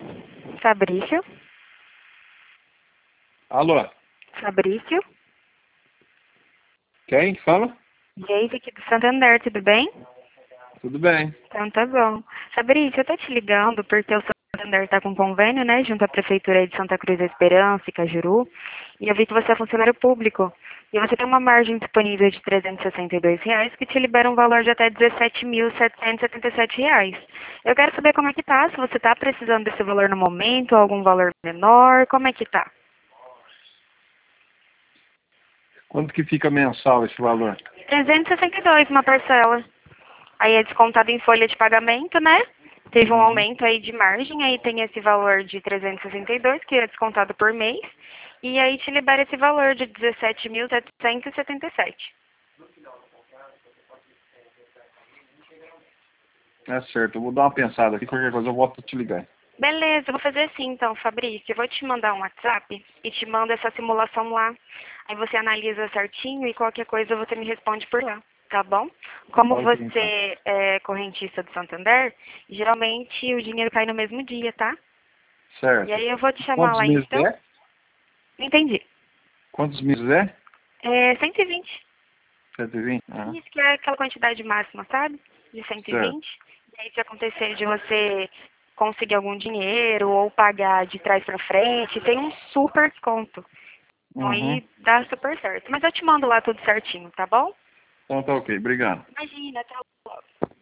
Fabrício? Alô? Fabrício? Quem fala? Geise aqui do Santander, tudo bem? Tudo bem. Então tá bom. Fabrício, eu tô te ligando porque o Santander tá com convênio, né, junto à Prefeitura de Santa Cruz da Esperança e Cajuru, e eu vi que você é funcionário público. E você tem uma margem disponível de R$ 362 que te libera um valor de até R$ 17.777. Eu quero saber como é que tá, se você tá precisando desse valor no momento, ou algum valor menor, como é que tá? Quanto que fica mensal esse valor? 362 uma parcela. Aí é descontado em folha de pagamento, né? Teve um Uhum. aumento aí de margem, aí tem esse valor de 362, que é descontado por mês, e aí te libera esse valor de 17.777. É certo, eu vou dar uma pensada aqui, qualquer coisa eu volto a te ligar. Beleza, eu vou fazer assim então, Fabrício. Eu vou te mandar um WhatsApp e te mando essa simulação lá. Aí você analisa certinho e qualquer coisa você me responde por lá, tá bom? Como Ok, então. você é correntista do Santander, geralmente o dinheiro cai no mesmo dia, tá? E Certo. aí eu vou te chamar Quantos lá meses então. é? Entendi. Quantos meses é? É 120. 120? Ah, Isso que é aquela quantidade máxima, sabe? De cento e certo. vinte. E aí se acontecer de você conseguir algum dinheiro ou pagar de trás pra frente, tem um super desconto. Então Uhum. aí dá super certo. Mas eu te mando lá tudo certinho, tá bom? Então tá ok, obrigado. Imagina, até logo.